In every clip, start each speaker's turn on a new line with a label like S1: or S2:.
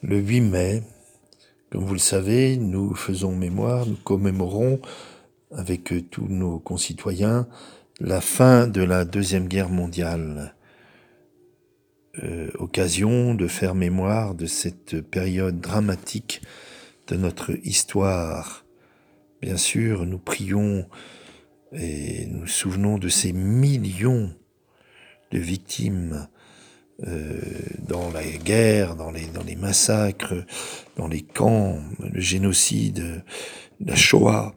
S1: Le 8 mai, comme vous le savez, nous faisons mémoire, nous commémorons avec tous nos concitoyens la fin de la Deuxième Guerre mondiale. Occasion de faire mémoire de cette période dramatique de notre histoire. Bien sûr, nous prions et nous souvenons de ces millions de victimes dans la guerre, dans les massacres, dans les camps, le génocide, la Shoah,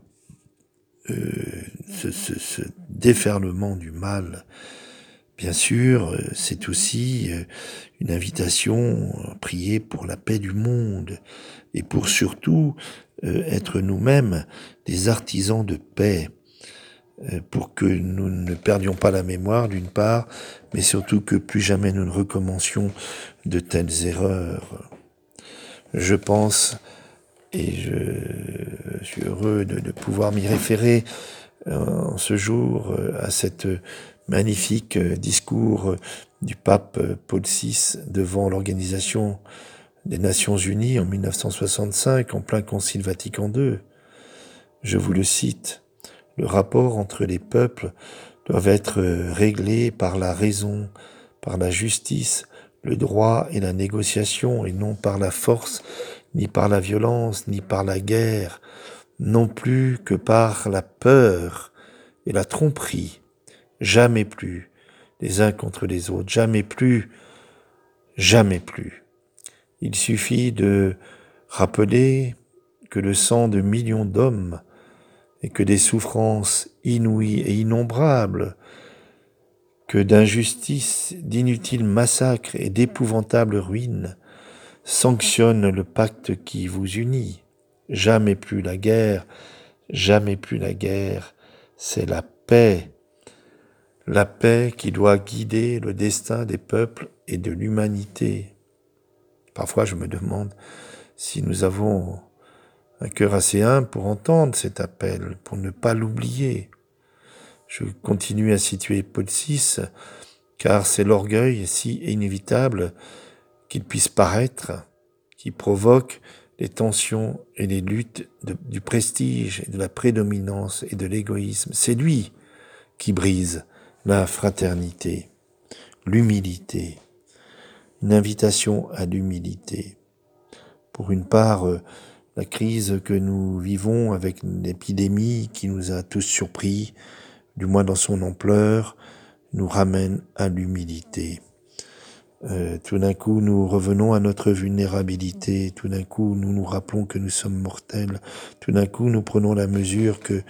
S1: ce déferlement du mal. Bien sûr, c'est aussi une invitation à prier pour la paix du monde et pour surtout être nous-mêmes des artisans de paix, pour que nous ne perdions pas la mémoire d'une part, mais surtout que plus jamais nous ne recommencions de telles erreurs. Je pense, et je suis heureux de pouvoir m'y référer en ce jour à cette magnifique discours du pape Paul VI devant l'Organisation des Nations Unies en 1965, en plein Concile Vatican II. Je vous le cite. Le rapport entre les peuples doit être réglé par la raison, par la justice, le droit et la négociation, et non par la force, ni par la violence, ni par la guerre, non plus que par la peur et la tromperie. Jamais plus les uns contre les autres, jamais plus, jamais plus. Il suffit de rappeler que le sang de millions d'hommes et que des souffrances inouïes et innombrables, que d'injustices, d'inutiles massacres et d'épouvantables ruines sanctionnent le pacte qui vous unit. Jamais plus la guerre, jamais plus la guerre, c'est la paix qui doit guider le destin des peuples et de l'humanité. Parfois je me demande si nous avons un cœur assez humble pour entendre cet appel, pour ne pas l'oublier. Je continue à situer Paul VI, car c'est l'orgueil si inévitable qu'il puisse paraître, qui provoque les tensions et les luttes du prestige et de la prédominance et de l'égoïsme. C'est lui qui brise la fraternité, l'humilité, une invitation à l'humilité. Pour une part, la crise que nous vivons avec l'épidémie qui nous a tous surpris, du moins dans son ampleur, nous ramène à l'humilité. Tout d'un coup, nous revenons à notre vulnérabilité. Tout d'un coup, nous nous rappelons que nous sommes mortels. Tout d'un coup, nous prenons la mesure que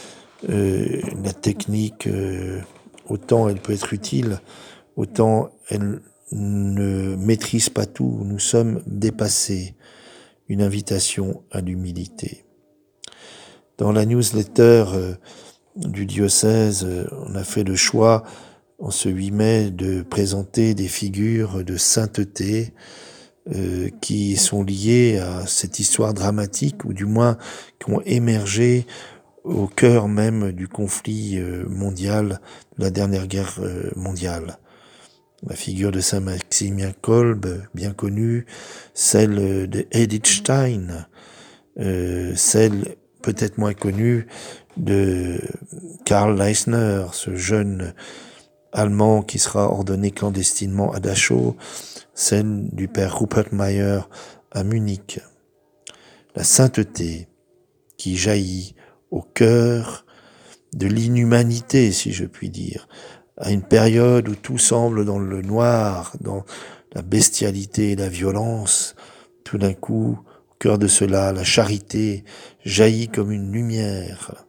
S1: la technique, autant elle peut être utile, autant elle ne maîtrise pas tout. Nous sommes dépassés. Une invitation à l'humilité. Dans la newsletter du diocèse, on a fait le choix, en ce 8 mai, de présenter des figures de sainteté qui sont liées à cette histoire dramatique, ou du moins qui ont émergé au cœur même du conflit mondial, de la dernière guerre mondiale. La figure de Saint Maximilien Kolbe, bien connue, celle de Edith Stein, celle peut-être moins connue de Karl Leisner, ce jeune Allemand qui sera ordonné clandestinement à Dachau, celle du père Rupert Mayer à Munich. La sainteté qui jaillit au cœur de l'inhumanité, si je puis dire, à une période où tout semble dans le noir, dans la bestialité et la violence. Tout d'un coup, au cœur de cela, la charité jaillit comme une lumière.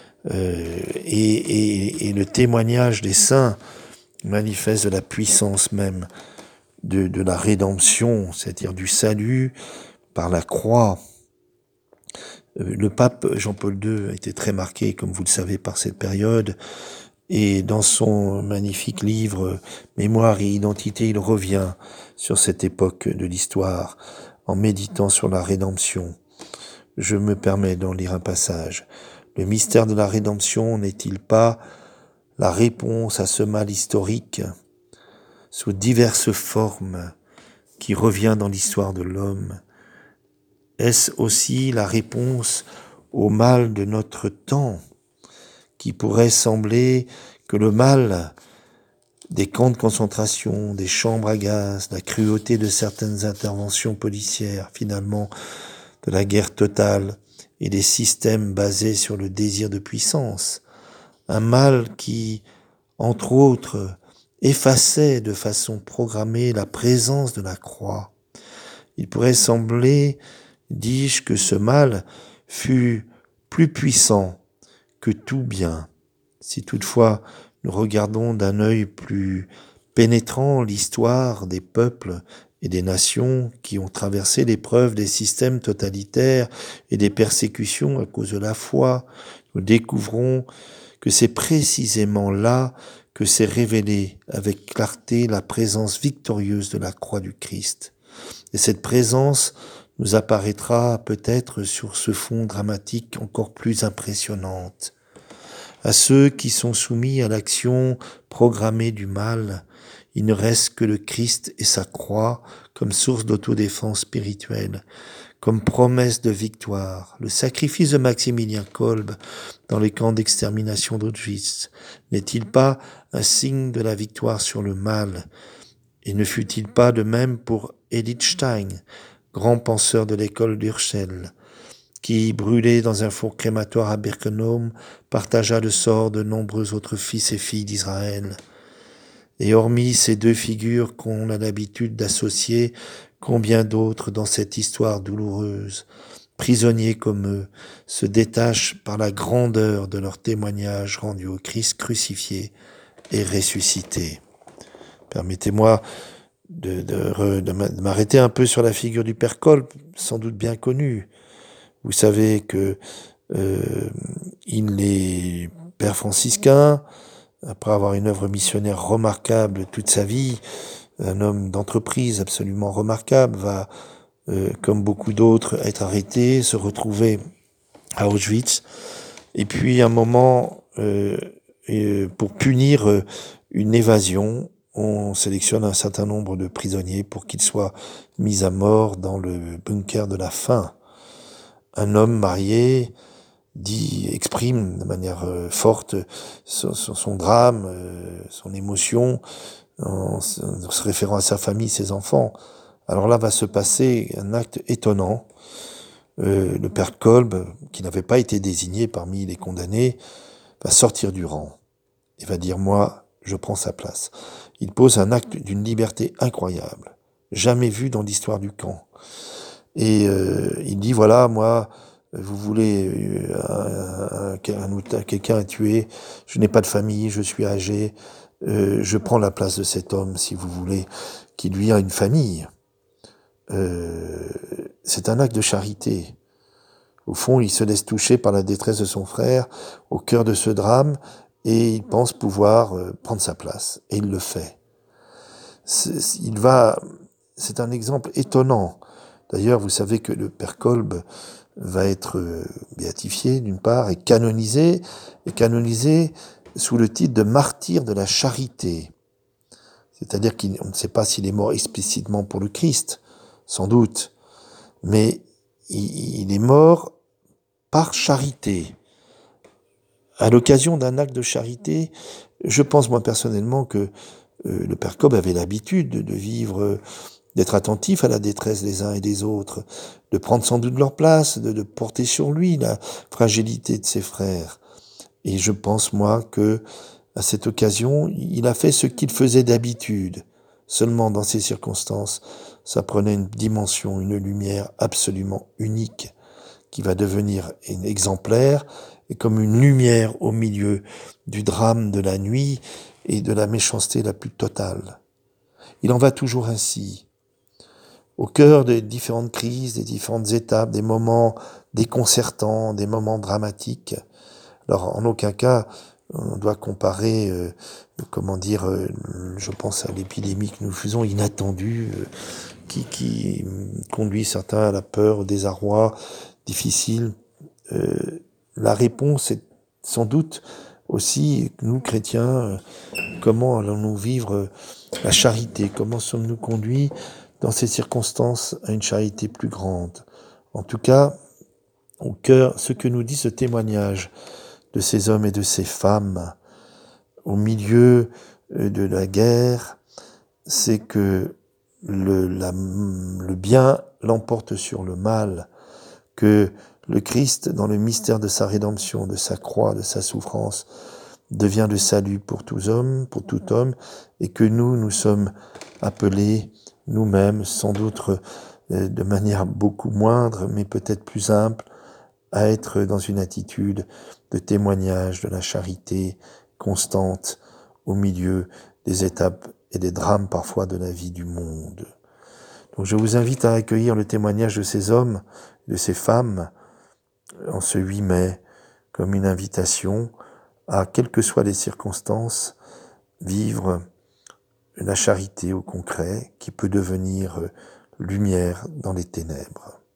S1: Et le témoignage des saints manifeste la puissance même de la rédemption, c'est-à-dire du salut par la croix. Le pape Jean-Paul II a été très marqué, comme vous le savez, par cette période. Et dans son magnifique livre « Mémoire et identité », il revient sur cette époque de l'histoire en méditant sur la rédemption. Je me permets d'en lire un passage. Le mystère de la rédemption n'est-il pas la réponse à ce mal historique sous diverses formes qui revient dans l'histoire de l'homme? Est-ce aussi la réponse au mal de notre temps, qui pourrait sembler que le mal des camps de concentration, des chambres à gaz, la cruauté de certaines interventions policières, finalement de la guerre totale et des systèmes basés sur le désir de puissance, un mal qui, entre autres, effaçait de façon programmée la présence de la croix. Il pourrait sembler, dis-je, que ce mal fut plus puissant que tout bien. Si toutefois nous regardons d'un œil plus pénétrant l'histoire des peuples et des nations qui ont traversé l'épreuve des systèmes totalitaires et des persécutions à cause de la foi, nous découvrons que c'est précisément là que s'est révélée avec clarté la présence victorieuse de la croix du Christ. Et cette présence nous apparaîtra peut-être sur ce fond dramatique encore plus impressionnante. À ceux qui sont soumis à l'action programmée du mal, il ne reste que le Christ et sa croix comme source d'autodéfense spirituelle, comme promesse de victoire. Le sacrifice de Maximilien Kolbe dans les camps d'extermination d'Auschwitz n'est-il pas un signe de la victoire sur le mal? Et ne fut-il pas de même pour Edith Stein, grand penseur de l'école d'Urschel, qui, brûlé dans un four crématoire à Birkenau, partagea le sort de nombreux autres fils et filles d'Israël. Et hormis ces deux figures qu'on a l'habitude d'associer, combien d'autres dans cette histoire douloureuse, prisonniers comme eux, se détachent par la grandeur de leur témoignage rendu au Christ crucifié et ressuscité. Permettez-moi de m'arrêter un peu sur la figure du Père Kolbe, sans doute bien connu. Vous savez que il est père franciscain, après avoir une œuvre missionnaire remarquable toute sa vie, un homme d'entreprise absolument remarquable, va, comme beaucoup d'autres, être arrêté, se retrouver à Auschwitz, et puis un moment, pour punir une évasion, on sélectionne un certain nombre de prisonniers pour qu'ils soient mis à mort dans le bunker de la faim. Un homme marié exprime de manière forte son drame, son émotion, en se référant à sa famille, ses enfants. Alors là va se passer un acte étonnant. Le père Kolbe, qui n'avait pas été désigné parmi les condamnés, va sortir du rang et va dire « moi, je prends sa place ». Il pose un acte d'une liberté incroyable, jamais vu dans l'histoire du camp. Et il dit « voilà, moi, vous voulez quelqu'un à tuer, je n'ai pas de famille, je suis âgé, je prends la place de cet homme, si vous voulez, qui lui a une famille. » C'est un acte de charité. Au fond, il se laisse toucher par la détresse de son frère, au cœur de ce drame, et il pense pouvoir prendre sa place. Et il le fait. C'est un exemple étonnant. D'ailleurs, vous savez que le père Kolbe va être béatifié, d'une part, et canonisé sous le titre de martyr de la charité. C'est-à-dire qu'on ne sait pas s'il est mort explicitement pour le Christ, sans doute, mais il est mort par charité. À l'occasion d'un acte de charité, je pense moi personnellement que le père Kolbe avait l'habitude de vivre, d'être attentif à la détresse des uns et des autres, de prendre sans doute leur place, de porter sur lui la fragilité de ses frères. Et je pense moi que à cette occasion, il a fait ce qu'il faisait d'habitude. Seulement dans ces circonstances, ça prenait une dimension, une lumière absolument unique, qui va devenir exemplaire et comme une lumière au milieu du drame de la nuit et de la méchanceté la plus totale. Il en va toujours ainsi. Au cœur des différentes crises, des différentes étapes, des moments déconcertants, des moments dramatiques. Alors, en aucun cas, on doit comparer, je pense à l'épidémie que nous faisons, inattendue, qui conduit certains à la peur, au désarroi, difficile. La réponse est sans doute aussi, nous chrétiens, comment allons-nous vivre la charité? Comment sommes-nous conduits dans ces circonstances, à une charité plus grande. En tout cas, au cœur, ce que nous dit ce témoignage de ces hommes et de ces femmes au milieu de la guerre, c'est que le bien l'emporte sur le mal, que le Christ, dans le mystère de sa rédemption, de sa croix, de sa souffrance, devient le salut pour tous hommes, pour tout homme, et que nous sommes appelés nous-mêmes, sans doute de manière beaucoup moindre, mais peut-être plus simple, à être dans une attitude de témoignage de la charité constante au milieu des étapes et des drames parfois de la vie du monde. Donc je vous invite à accueillir le témoignage de ces hommes, de ces femmes, en ce 8 mai, comme une invitation à, quelles que soient les circonstances, vivre la charité au concret qui peut devenir lumière dans les ténèbres.